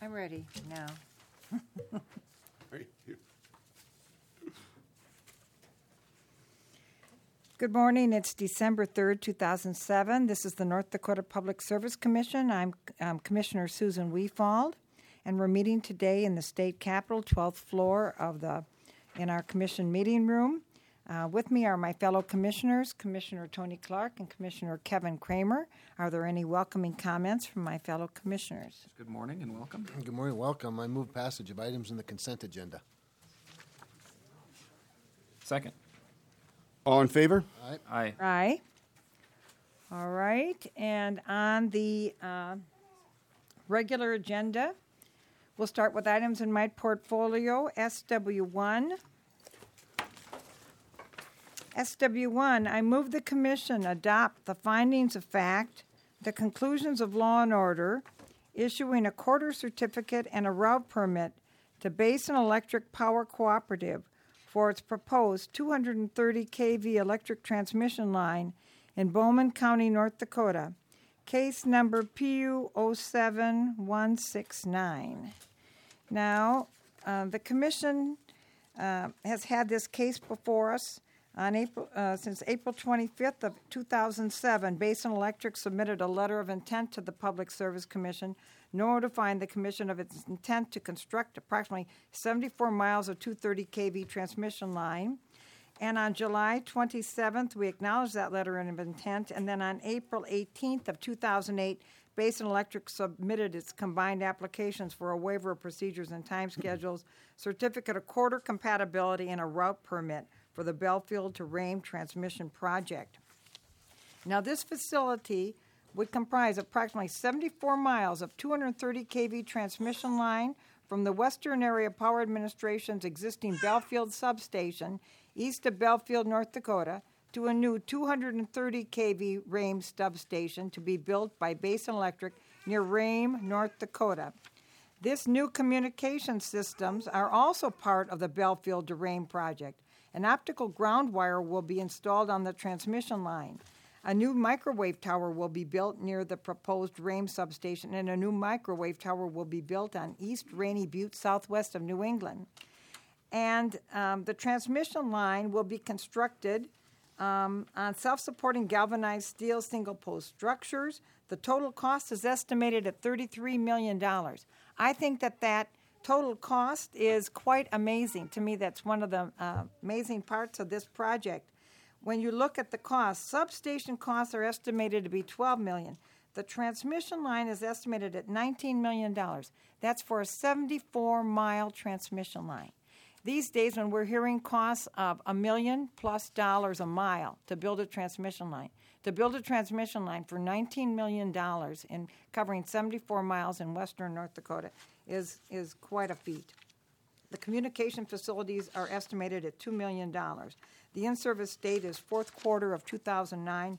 I'm ready now. Thank you. Good morning. It's December 3rd, 2007. This is the North Dakota Public Service Commission. I'm Commissioner Susan Weefald, and we're meeting today in the state capitol, 12th floor in our commission meeting room. With me are my fellow commissioners, Commissioner Tony Clark and Commissioner Kevin Kramer. Are there any welcoming comments from my fellow commissioners? Good morning and welcome. Good morning, welcome. I move passage of items in the consent agenda. Second. All in favor? Aye. Aye. All right. And on the regular agenda, we'll start with items in my portfolio, SW1. SW1, I move the commission adopt the findings of fact, the conclusions of law and order, issuing a quarter certificate and a route permit to Basin Electric Power Cooperative for its proposed 230 kV electric transmission line in Bowman County, North Dakota. Case number PU 07169. Now, the commission has had this case before us on since April 25th of 2007. Basin Electric submitted a letter of intent to the Public Service Commission notifying the commission of its intent to construct approximately 74 miles of 230 kV transmission line. And on July 27th, we acknowledged that letter of intent, and then on April 18th of 2008, Basin Electric submitted its combined applications for a waiver of procedures and time schedules, certificate of quarter compatibility, and a route permit for the Belfield to Rame transmission project. Now, this facility would comprise approximately 74 miles of 230 kV transmission line from the Western Area Power Administration's existing Belfield substation east of Belfield, North Dakota, to a new 230 kV Rame substation to be built by Basin Electric near Rame, North Dakota. This new communication systems are also part of the Belfield to Rame project. An optical ground wire will be installed on the transmission line. A new microwave tower will be built near the proposed Rame substation, and a new microwave tower will be built on East Rainy Butte, southwest of New England. And the transmission line will be constructed on self-supporting galvanized steel single-post structures. The total cost is estimated at $33 million. I think that total cost is quite amazing. To me, that's one of the amazing parts of this project. When you look at the cost, substation costs are estimated to be $12 million. The transmission line is estimated at $19 million. That's for a 74-mile transmission line. These days, when we're hearing costs of $1 million+ a mile to build a transmission line, for $19 million in covering 74 miles in western North Dakota is quite a feat. The communication facilities are estimated at $2 million. The in-service date is fourth quarter of 2009.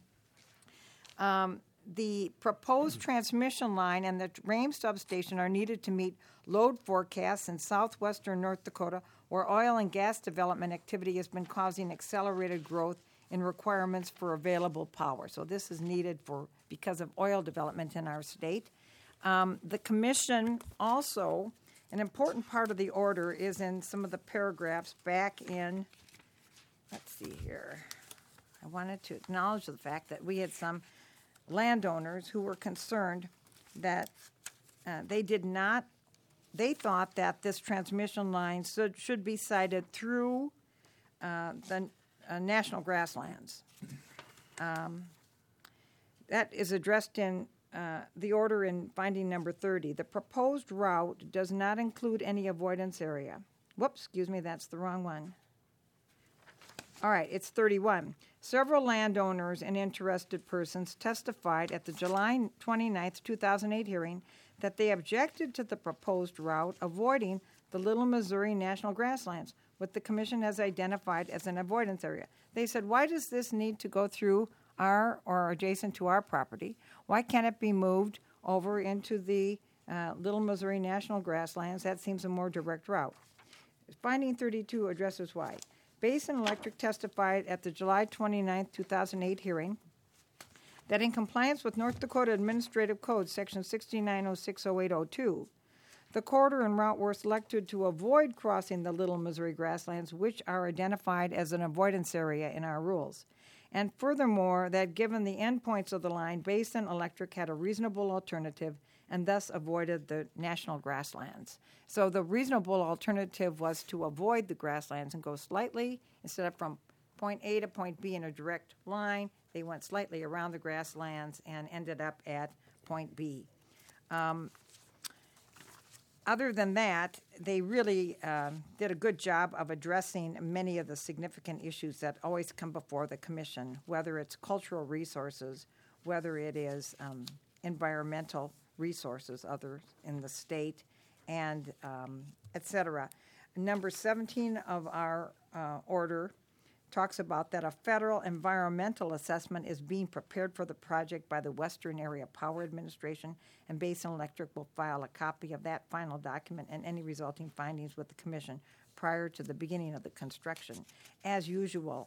The proposed transmission line and the Rame substation are needed to meet load forecasts in southwestern North Dakota, where oil and gas development activity has been causing accelerated growth in requirements for available power. So this is needed because of oil development in our state. The commission also, an important part of the order is in some of the paragraphs back in, let's see here. I wanted to acknowledge the fact that we had some landowners who were concerned that they thought that this transmission line should be sited through the national grasslands. That is addressed in the order in finding number 30. The proposed route does not include any avoidance area. Whoops, excuse me, that's the wrong one. All right, it's 31. Several landowners and interested persons testified at the July 29th, 2008 hearing that they objected to the proposed route avoiding the Little Missouri National Grasslands, what the commission has identified as an avoidance area. They said, why does this need to go through our or adjacent to our property? Why can't it be moved over into the Little Missouri National Grasslands? That seems a more direct route. Finding 32 addresses why. Basin Electric testified at the July 29, 2008 hearing that in compliance with North Dakota Administrative Code, Section 69060802, The corridor and route were selected to avoid crossing the Little Missouri grasslands, which are identified as an avoidance area in our rules. And furthermore, that given the endpoints of the line, Basin Electric had a reasonable alternative and thus avoided the national grasslands. So the reasonable alternative was to avoid the grasslands and go slightly, instead of from point A to point B in a direct line, they went slightly around the grasslands and ended up at point B. Other than that, they really did a good job of addressing many of the significant issues that always come before the commission, whether it's cultural resources, whether it is environmental resources, others in the state, and et cetera. Number 17 of our order talks about that a federal environmental assessment is being prepared for the project by the Western Area Power Administration, and Basin Electric will file a copy of that final document and any resulting findings with the commission prior to the beginning of the construction. As usual,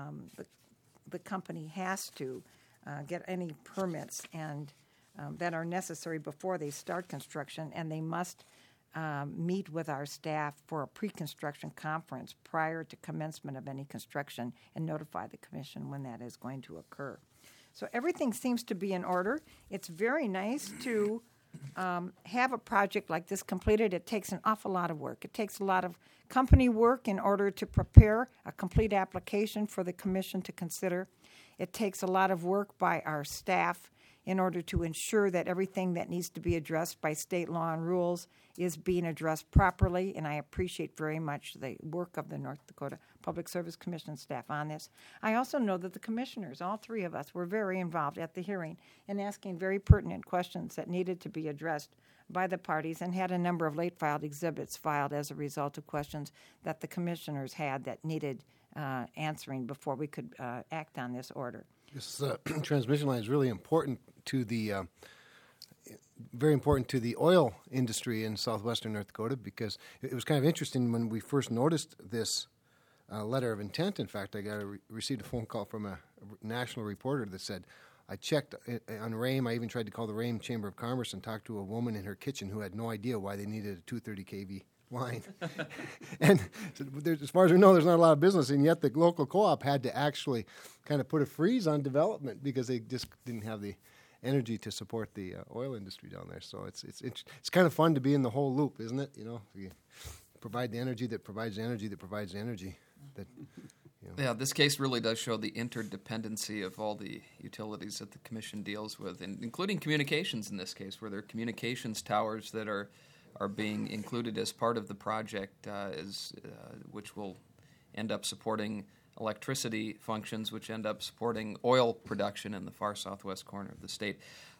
the company has to get any permits and that are necessary before they start construction, and they must meet with our staff for a pre-construction conference prior to commencement of any construction and notify the commission when that is going to occur. So everything seems to be in order. It's very nice to have a project like this completed. It takes an awful lot of work. It takes a lot of company work in order to prepare a complete application for the commission to consider. It takes a lot of work by our staff in order to ensure that everything that needs to be addressed by state law and rules is being addressed properly, and I appreciate very much the work of the North Dakota Public Service Commission staff on this. I also know that the commissioners, all three of us, were very involved at the hearing in asking very pertinent questions that needed to be addressed by the parties, and had a number of late-filed exhibits filed as a result of questions that the commissioners had that needed answering before we could act on this order. This transmission line is really important to the, very important to the oil industry in southwestern North Dakota, because it was kind of interesting when we first noticed this letter of intent. In fact, I received a phone call from a national reporter that said, I checked on RAME. I even tried to call the RAME Chamber of Commerce and talk to a woman in her kitchen who had no idea why they needed a 230 kV line. And as far as we know, there's not a lot of business, and yet the local co-op had to actually kind of put a freeze on development because they just didn't have the energy to support the oil industry down there. So it's kind of fun to be in the whole loop, isn't it? You know, you provide the energy that provides the energy that provides the energy. That, you know. Yeah, this case really does show the interdependency of all the utilities that the commission deals with, and including communications in this case, where there are communications towers that are being included as part of the project, which will end up supporting electricity functions, which end up supporting oil production in the far southwest corner of the state.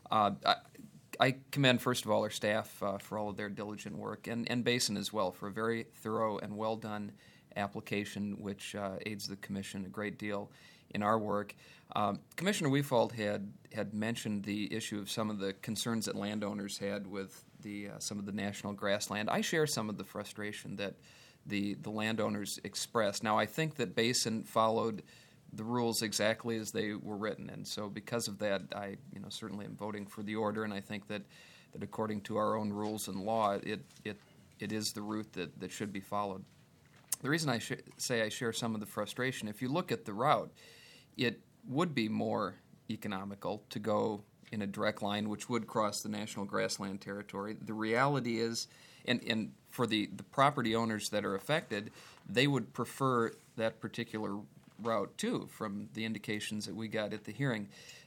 I commend, first of all, our staff for all of their diligent work, and Basin as well, for a very thorough and well-done application, which aids the commission a great deal in our work. Commissioner Weefald had mentioned the issue of some of the concerns that landowners had with some of the national grassland. I share some of the frustration that the landowners expressed. Now, I think that Basin followed the rules exactly as they were written, and so because of that, I certainly am voting for the order, and I think that according to our own rules and law, it is the route that should be followed. The reason I say I share some of the frustration, if you look at the route, it would be more economical to go in a direct line, which would cross the national grassland territory. The reality is, and for the property owners that are affected, they would prefer that particular route too, from the indications that we got at the hearing.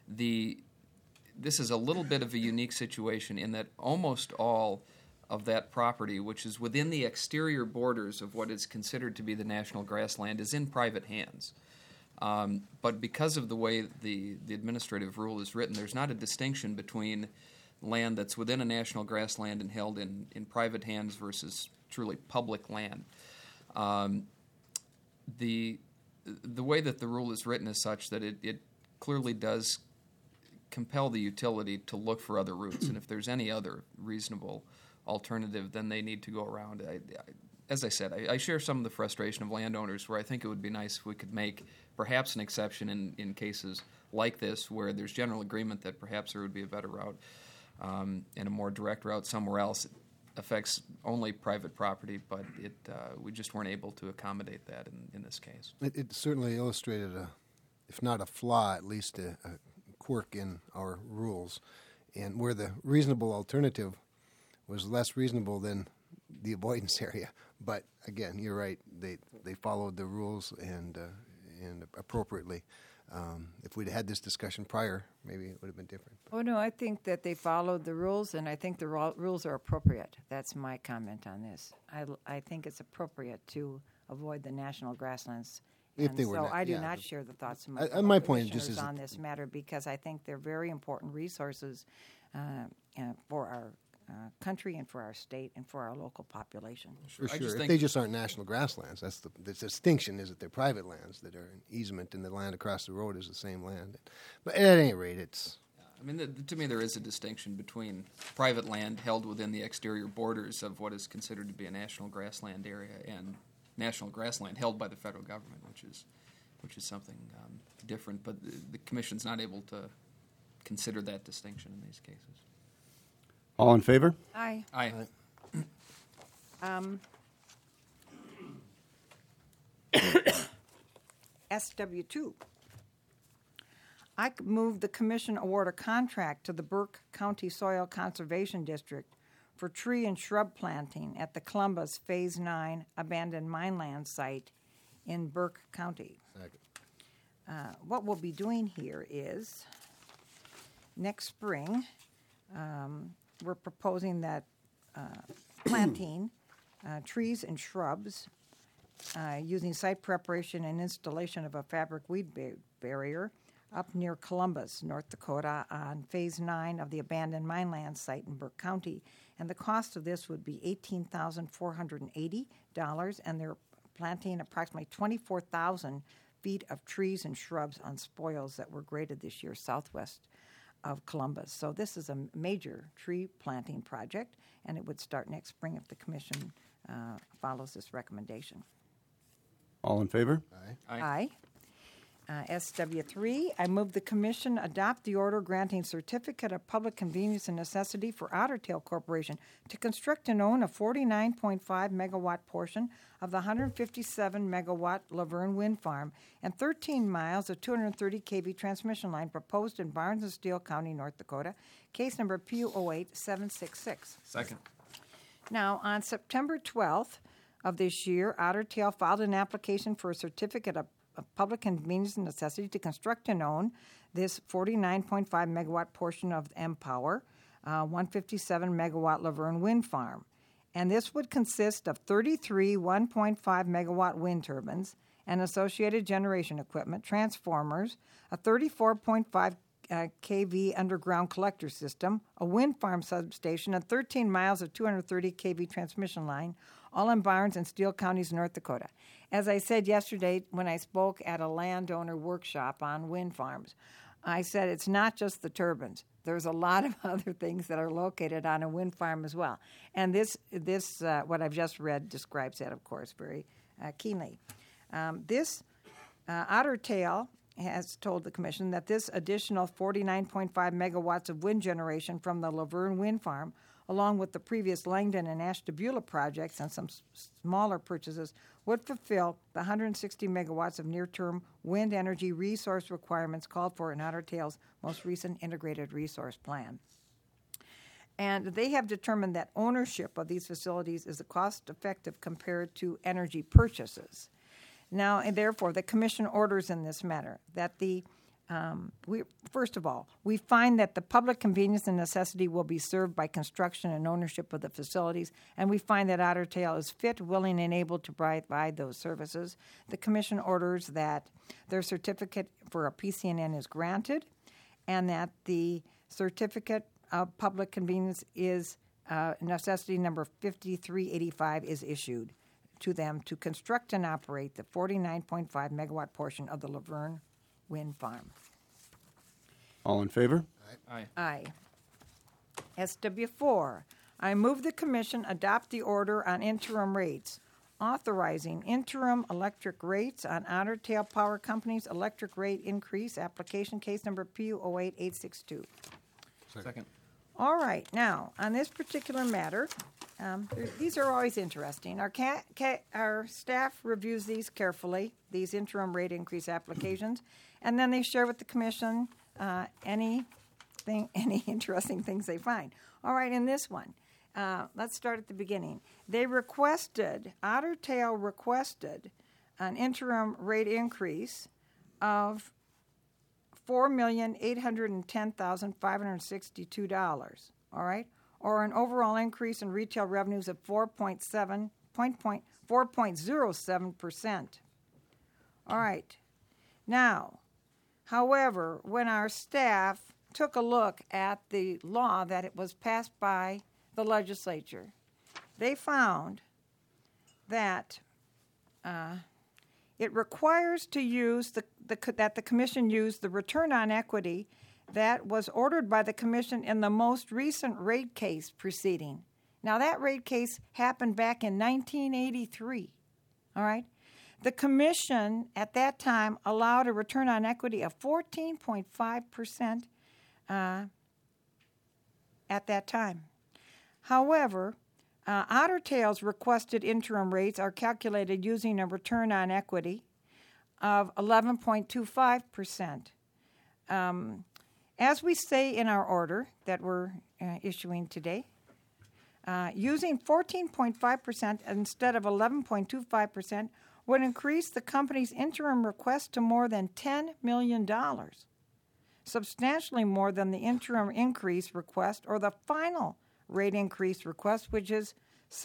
This is a little bit of a unique situation in that almost all of that property, which is within the exterior borders of what is considered to be the national grassland, is in private hands. But because of the way the administrative rule is written, there's not a distinction between land that's within a national grassland and held in private hands versus truly public land. The way that the rule is written is such that it clearly does compel the utility to look for other routes, and if there's any other reasonable alternative, then they need to go around. As I said, I share some of the frustration of landowners where I think it would be nice if we could make perhaps an exception in cases like this where there's general agreement that perhaps there would be a better route and a more direct route somewhere else. affects only private property, but we just weren't able to accommodate that in this case. It certainly illustrated if not a flaw, at least a quirk in our rules, and where the reasonable alternative was less reasonable than the avoidance area. But again, you're right; they followed the rules and appropriately. If we'd had this discussion prior, maybe it would have been different. Oh, no, I think that they followed the rules, and I think the rules are appropriate. That's my comment on this. I think it's appropriate to avoid the national grasslands. If And they were so not- I do yeah, not but- share the thoughts of my point just commissioners is that- on this matter, because I think they're very important resources for our country and for our state and for our local population. For I sure. just If think- they just aren't national grasslands, that's the distinction is that they're private lands that are an easement, and the land across the road is the same land. But at any rate, it's I mean, to me, there is a distinction between private land held within the exterior borders of what is considered to be a national grassland area and national grassland held by the federal government, which is something different. But the commission's not able to consider that distinction in these cases. All in favor? Aye. Aye. SW2. I move the commission award a contract to the Burke County Soil Conservation District for tree and shrub planting at the Columbus Phase 9 abandoned mine land site in Burke County. What we'll be doing here is, next spring, we're proposing that planting trees and shrubs using site preparation and installation of a fabric weed barrier up near Columbus, North Dakota, on Phase 9 of the abandoned mine land site in Burke County. And the cost of this would be $18,480, and they're planting approximately 24,000 feet of trees and shrubs on spoils that were graded this year southwest of Columbus. So this is a major tree planting project, and it would start next spring if the commission follows this recommendation. All in favor? Aye. SW3, I move the commission adopt the order granting certificate of public convenience and necessity for Otter Tail Corporation to construct and own a 49.5 megawatt portion of the 157 megawatt Laverne Wind Farm and 13 miles of 230 kV transmission line proposed in Barnes and Steele County, North Dakota, case number PU08766. Second. Now, on September 12th of this year, Otter Tail filed an application for a certificate of public convenience and necessity to construct and own this 49.5 megawatt portion of Empower 157 megawatt Laverne Wind Farm. And this would consist of 33 1.5 megawatt wind turbines and associated generation equipment, transformers, a 34.5 kV underground collector system, a wind farm substation, and 13 miles of 230 kV transmission line, all in Barnes and Steele Counties, North Dakota. As I said yesterday when I spoke at a landowner workshop on wind farms, I said it's not just the turbines. There's a lot of other things that are located on a wind farm as well. And this what I've just read describes that, of course, very keenly. Otter Tail has told the commission that this additional 49.5 megawatts of wind generation from the Laverne Wind Farm, along with the previous Langdon and Ashtabula projects and some smaller purchases, would fulfill the 160 megawatts of near-term wind energy resource requirements called for in Otter Tail's most recent integrated resource plan. And they have determined that ownership of these facilities is cost-effective compared to energy purchases. Now, and therefore, the commission orders in this matter that first of all, we find that the public convenience and necessity will be served by construction and ownership of the facilities, and we find that Otter Tail is fit, willing, and able to provide those services. The commission orders that their certificate for a PCNN is granted, and that the certificate of public convenience is necessity number 5385 is issued to them to construct and operate the 49.5 megawatt portion of the Laverne Wind Farm. All in favor? Aye. Aye. SW4, I move the commission adopt the order on interim rates, authorizing interim electric rates on Otter Tail Power Company's electric rate increase application case number PU08862. Second. All right, now, on this particular matter, these are always interesting. Our staff reviews these carefully, these interim rate increase applications, and then they share with the commission any interesting things they find. All right, in this one, let's start at the beginning. Otter Tail requested an interim rate increase of $4,810,562, all right, or an overall increase in retail revenues of 4.07%. All right. Now, however, when our staff took a look at the law that it was passed by the legislature, they found that it requires to use that the commission use the return on equity that was ordered by the commission in the most recent rate case proceeding. Now, that rate case happened back in 1983, all right? The commission at that time allowed a return on equity of 14.5% at that time. However, Otter Tail's requested interim rates are calculated using a return on equity of 11.25%. As we say in our order that we're issuing today, using 14.5% instead of 11.25% would increase the company's interim request to more than $10 million, substantially more than the interim increase request or the final rate increase request, which is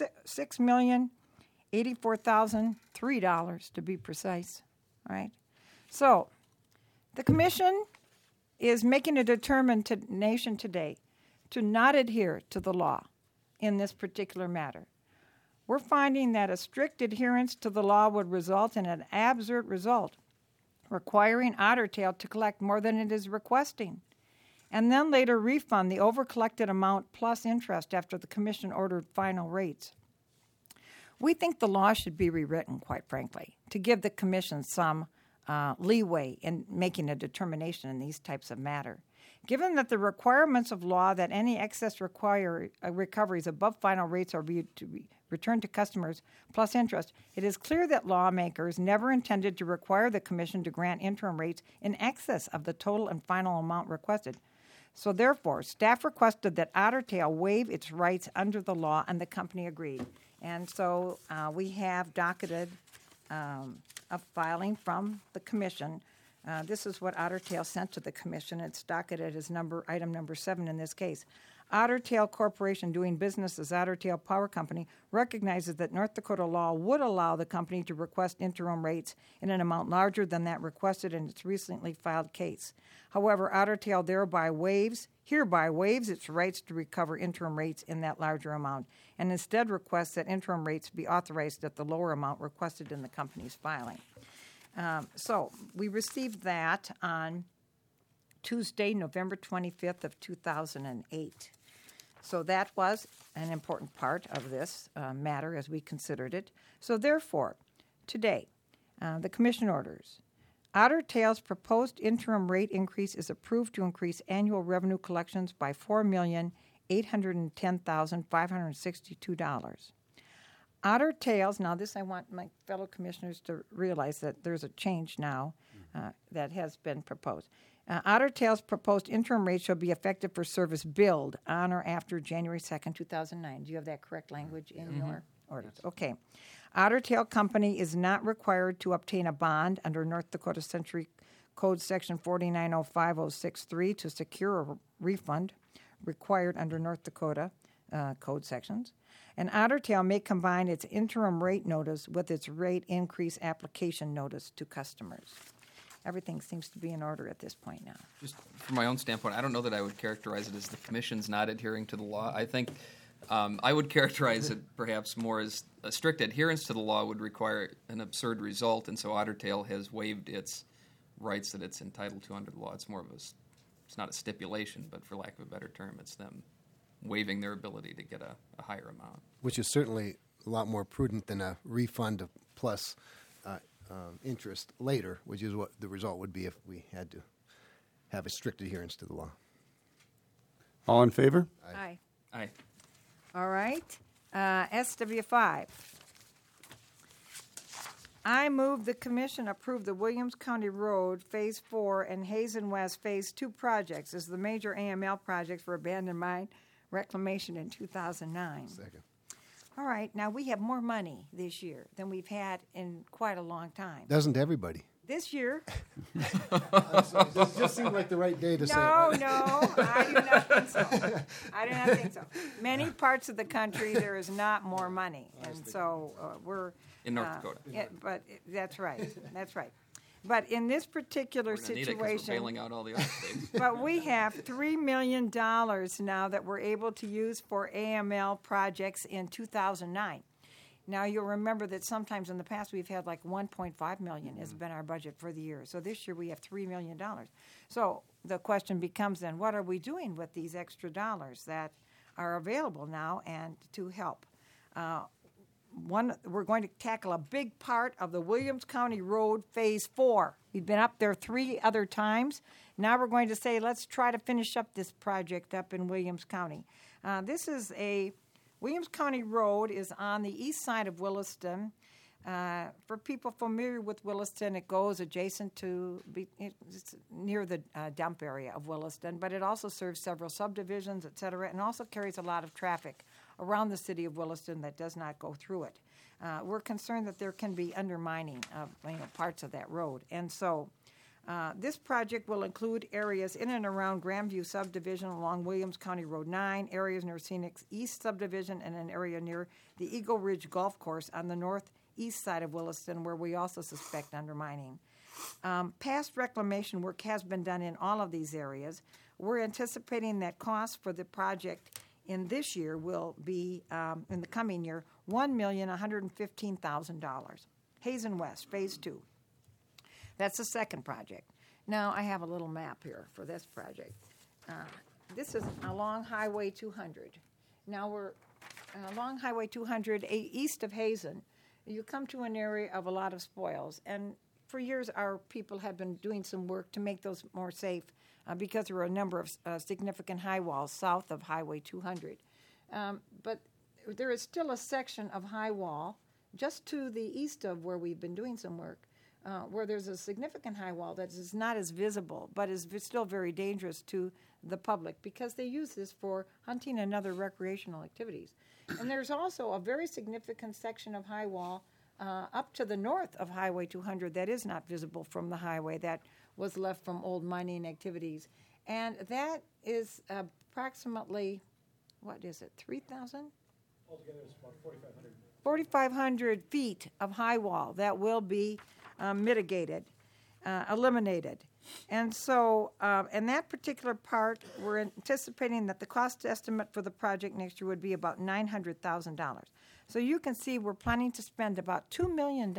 $6,084,003 to be precise. All right. So the commission is making a determination today to not adhere to the law in this particular matter. We're finding that a strict adherence to the law would result in an absurd result, requiring Otter Tail to collect more than it is requesting, and then later refund the overcollected amount plus interest after the commission ordered final rates. We think the law should be rewritten, quite frankly, to give the commission some leeway in making a determination in these types of matter. Given that the requirements of law that any excess recoveries above final rates are to be returned to customers plus interest, it is clear that lawmakers never intended to require the commission to grant interim rates in excess of the total and final amount requested. So therefore, staff requested that Otter Tail waive its rights under the law, and the company agreed. And so we have docketed a filing from the commission. This is what Otter Tail sent to the commission. It's docketed as item number 7 in this case. Otter Tail Corporation, doing business as Otter Tail Power Company, recognizes that North Dakota law would allow the company to request interim rates in an amount larger than that requested in its recently filed case. However, Otter Tail hereby waives its rights to recover interim rates in that larger amount, and instead requests that interim rates be authorized at the lower amount requested in the company's filing. So we received that on Tuesday, November 25th of 2008. So that was an important part of this matter as we considered it. So therefore, today, the commission orders, Otter Tail's proposed interim rate increase is approved to increase annual revenue collections by $4,810,562. Otter Tail's, now this I want my fellow commissioners to realize that there's a change now that has been proposed. Otter Tail's proposed interim rate shall be effective for service billed on or after January 2nd, 2009. Do you have that correct language in your orders? Yes. Okay. Otter Tail Company is not required to obtain a bond under North Dakota Century Code Section 4905063 to secure a refund required under North Dakota code sections. And Otter Tail may combine its interim rate notice with its rate increase application notice to customers. Everything seems to be in order at this point now. Just from my own standpoint, I don't know that I would characterize it as the commission's not adhering to the law. I think I would characterize it perhaps more as a strict adherence to the law would require an absurd result, and so Otter Tail has waived its rights that it's entitled to under the law. It's more of it's not a stipulation, but for lack of a better term, it's them waiving their ability to get a higher amount. Which is certainly a lot more prudent than a refund plus interest later, which is what the result would be if we had to have a strict adherence to the law. All in favor? Aye. Aye. All right. SW5. I move the commission approve the Williams County Road Phase 4 and Hazen West Phase 2 projects as the major AML projects for abandoned mine reclamation in 2009. Second. All right. Now, we have more money this year than we've had in quite a long time. Doesn't everybody? This year, It just seemed like the right day to say no, it. I do not think so. I do not think so. Many parts of the country, there is not more money, and so we're In North Dakota. That's right. That's right. But in this particular We're gonna need it 'cause we're situation, bailing out all the other states. but we have $3 million now that we're able to use for AML projects in 2009. Now, you'll remember that sometimes in the past we've had like $1.5 million has been our budget for the year. So this year we have $3 million. So the question becomes then, what are we doing with these extra dollars that are available now and to help? We're going to tackle a big part of the Williams County Road Phase 4. We've been up there 3 other times. Now we're going to say, let's try to finish up this project up in Williams County. Williams County Road is on the east side of Williston. For people familiar with Williston, it goes adjacent to, it's near the dump area of Williston, but it also serves several subdivisions, et cetera, and also carries a lot of traffic around the city of Williston that does not go through it. We're concerned that there can be undermining of parts of that road. And so this project will include areas in and around Grandview subdivision along Williams County Road 9, areas near Scenic East subdivision, and an area near the Eagle Ridge Golf Course on the northeast side of Williston, where we also suspect undermining. Past reclamation work has been done in all of these areas. We're anticipating that costs for the project in this year will be, in the coming year, $1,115,000. Hazen West, Phase 2. That's the second project. Now, I have a little map here for this project. This is along Highway 200. Now, we're along Highway 200 east of Hazen. You come to an area of a lot of spoils, and for years our people have been doing some work to make those more safe because there are a number of significant high walls south of Highway 200. But there is still a section of high wall just to the east of where we've been doing some work where there's a significant high wall that is not as visible but is still very dangerous to the public because they use this for hunting and other recreational activities. And there's also a very significant section of high wall up to the north of Highway 200 that is not visible from the highway that was left from old mining activities. And that is approximately, 3,000? Altogether, it's about 4,500. 4,500 feet of high wall that will be mitigated, eliminated. And so, in that particular part, we're anticipating that the cost estimate for the project next year would be about $900,000. So you can see we're planning to spend about $2 million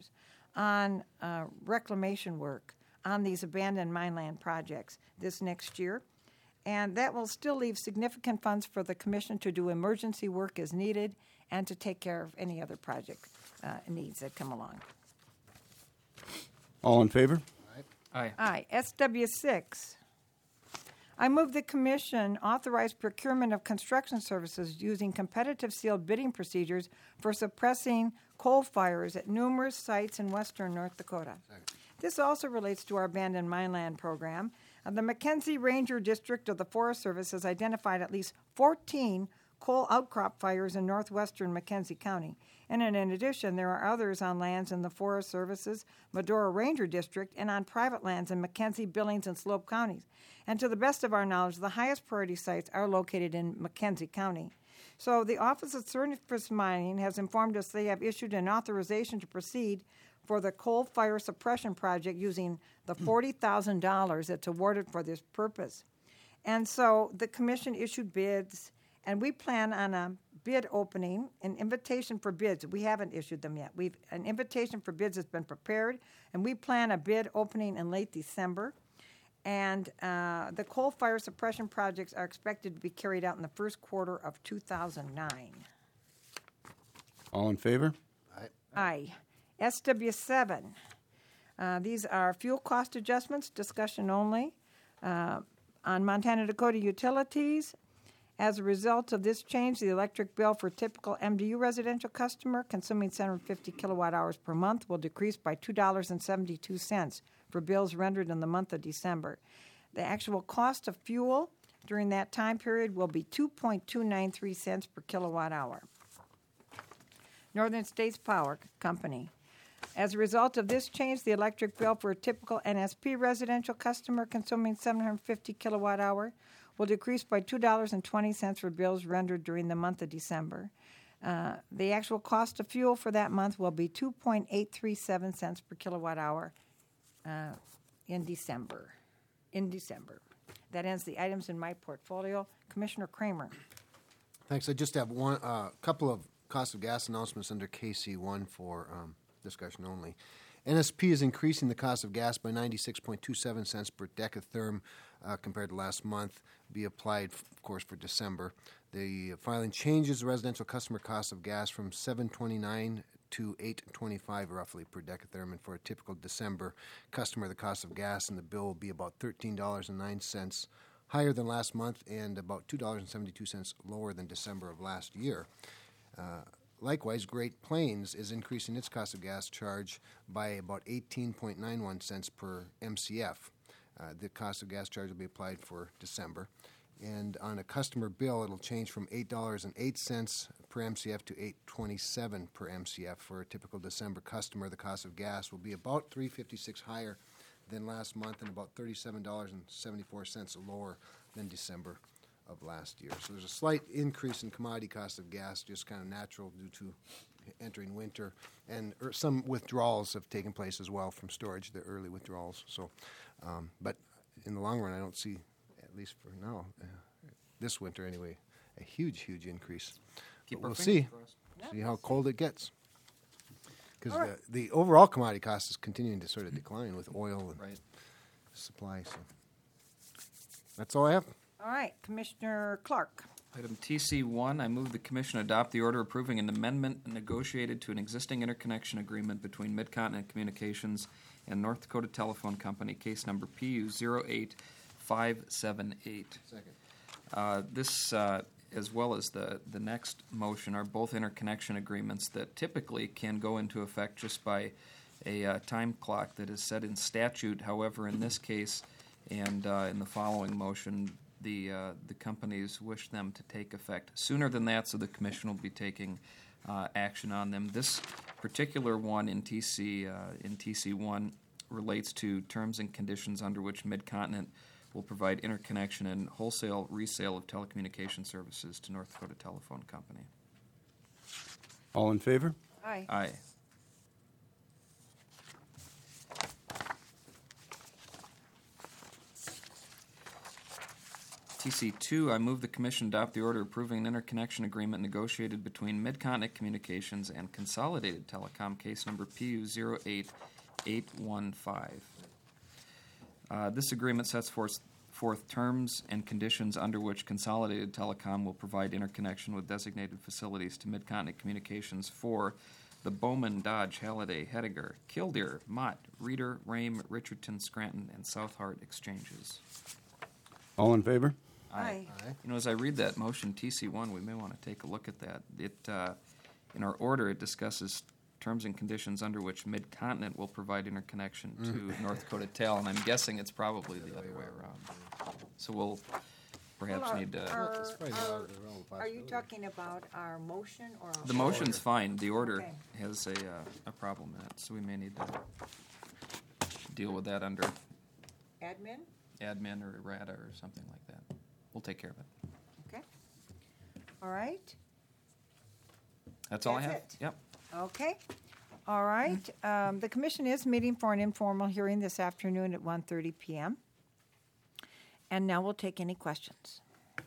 on reclamation work on these abandoned mineland projects this next year. And that will still leave significant funds for the commission to do emergency work as needed and to take care of any other project needs that come along. All in favor? Aye. Aye. SW6. I move the commission authorize procurement of construction services using competitive sealed bidding procedures for suppressing coal fires at numerous sites in western North Dakota. This also relates to our abandoned mineland program. The McKenzie Ranger District of the Forest Service has identified at least 14 coal outcrop fires in northwestern McKenzie County. And in addition, there are others on lands in the Forest Service's Medora Ranger District and on private lands in McKenzie, Billings, and Slope counties. And to the best of our knowledge, the highest priority sites are located in McKenzie County. So the Office of Surface Mining has informed us they have issued an authorization to proceed for the coal fire suppression project using the $40,000 that's awarded for this purpose. And so the commission issued bids, and we plan on a bid opening, an invitation for bids. We haven't issued them yet. An invitation for bids has been prepared, and we plan a bid opening in late December. And the coal fire suppression projects are expected to be carried out in the first quarter of 2009. All in favor? Aye. SW7. These are fuel cost adjustments, discussion only. On Montana Dakota Utilities, As a result of this change, the electric bill for a typical MDU residential customer consuming 750 kilowatt hours per month will decrease by $2.72 for bills rendered in the month of December. The actual cost of fuel during that time period will be 2.293 cents per kilowatt hour. Northern States Power Company. As a result of this change, the electric bill for a typical NSP residential customer consuming 750 kilowatt hour will decrease by $2.20 for bills rendered during the month of December. The actual cost of fuel for that month will be 2.837 cents per kilowatt hour in December. That ends the items in my portfolio. Commissioner Kramer. Thanks. I just have one couple of cost of gas announcements under KC1 for discussion only. NSP is increasing the cost of gas by 96.27 cents per decatherm compared to last month, be applied, of course, for December. The filing changes the residential customer cost of gas from $7.29 to $8.25 roughly per decatherm, and for a typical December customer, the cost of gas in the bill will be about $13.09 higher than last month and about $2.72 lower than December of last year. Likewise, Great Plains is increasing its cost of gas charge by about 18.91 cents per MCF. The cost of gas charge will be applied for December. And on a customer bill, it'll change from $8.08 per MCF to $8.27 per MCF. For a typical December customer, the cost of gas will be about $3.56 higher than last month and about $37.74 lower than December of last year. So there's a slight increase in commodity cost of gas, just kind of natural due to entering winter, and some withdrawals have taken place as well from storage, the early withdrawals. So, but in the long run, I don't see, at least for now, this winter anyway, a huge increase. Keep But our we'll fingers see. crossed. See how cold it gets. Because All right. the overall commodity cost is continuing to sort of decline with oil and Right. supply. So that's all I have. All right, Commissioner Clark. Item TC1, I move the Commission adopt the order approving an amendment negotiated to an existing interconnection agreement between Mid-Continent Communications and North Dakota Telephone Company, case number PU 08578. Second. This, as well as the next motion, are both interconnection agreements that typically can go into effect just by a time clock that is set in statute. However, in this case and in the following motion, the companies wish them to take effect sooner than that, so the Commission will be taking action on them. This particular one in TC1 relates to terms and conditions under which Mid-Continent will provide interconnection and wholesale resale of telecommunication services to North Dakota Telephone Company. All in favor? Aye. Aye. TC2, I move the Commission adopt the order approving an interconnection agreement negotiated between Mid-Continent Communications and Consolidated Telecom, case number PU 08815. This agreement sets forth terms and conditions under which Consolidated Telecom will provide interconnection with designated facilities to Mid-Continent Communications for the Bowman, Dodge, Halliday, Hettinger, Killdeer, Mott, Reeder, Rame, Richardson, Scranton, and South Hart exchanges. All in favor? Aye. You know, as I read that motion, TC1, we may want to take a look at that. In our order, it discusses terms and conditions under which Mid-Continent will provide interconnection to North Dakota Tel, and I'm guessing it's probably the other way around. So we'll perhaps Well, need to... Are you talking about our motion or? The motion's fine. The order Okay. has a problem in it, so we may need to deal with that under Admin? admin or errata or something like that. We'll take care of it. Okay. All right. That's all I have. That's it. Yep. Okay. All right. The commission is meeting for an informal hearing this afternoon at 1:30 p.m. And now we'll take any questions.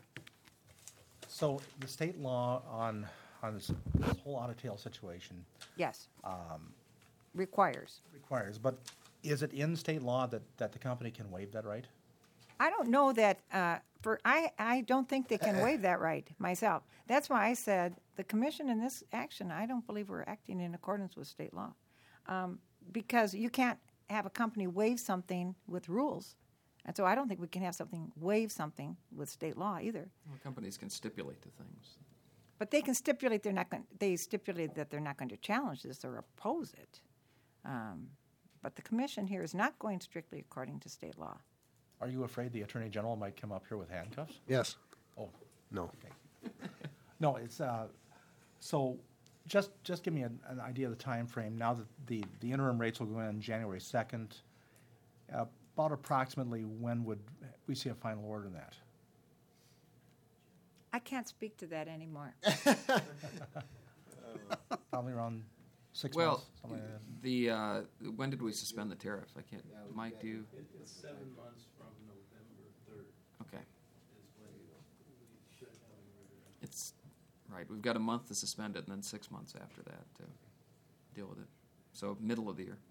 So the state law on this whole Otter-Tail situation Yes. Requires. requires, but is it in state law that the company can waive that right? I don't know that, I don't think they can waive that right myself. That's why I said the commission in this action, I don't believe we're acting in accordance with state law. Because you can't have a company waive something with rules. And so I don't think we can have waive something with state law either. Well, companies can stipulate to things. But they can stipulate they stipulate that they're not going to challenge this or oppose it. But the commission here is not going strictly according to state law. Are you afraid the Attorney General might come up here with handcuffs? Yes. Oh, No. okay. No, it's, so just give me an idea of the time frame. Now that the interim rates will go in January 2nd, about approximately when would we see a final order in that? I can't speak to that anymore. Probably around 6 Well, months, something like that. when did we suspend the tariff? I can't. Mike, do you? It's 7 months from November 3rd Okay. is when we should have a regular. It's right. We've got a month to suspend it, and then 6 months after that to deal with it. So middle of the year.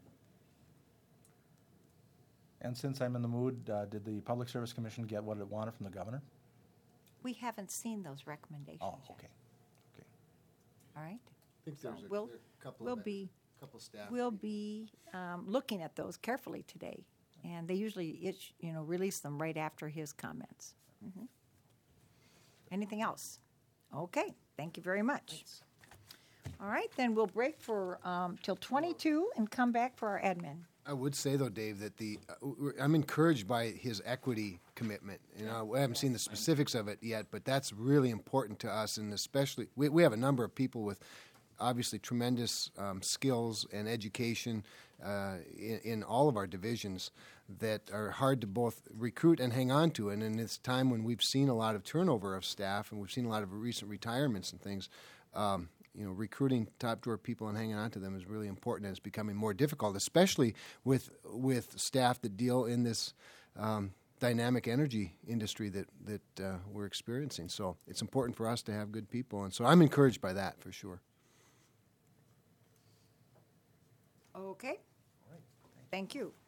And since I'm in the mood, did the Public Service Commission get what it wanted from the governor? We haven't seen those recommendations Oh, yet. okay. Okay. All right? I think So there's we'll- a couple we'll be- couple staff. We'll be looking at those carefully today, and they usually release them right after his comments. Mhm. Anything else? Okay, thank you very much. All right, then we'll break for till 22 and come back for our admin. I would say though, Dave, that I'm encouraged by his equity commitment. You know, we haven't seen the specifics of it yet, but that's really important to us, and especially we have a number of people with obviously tremendous skills and education in all of our divisions that are hard to both recruit and hang on to. And in this time when we've seen a lot of turnover of staff and we've seen a lot of recent retirements and things, recruiting top drawer people and hanging on to them is really important, and it's becoming more difficult, especially with staff that deal in this dynamic energy industry that we're experiencing. So it's important for us to have good people, and so I'm encouraged by that for sure. Okay. Thank you.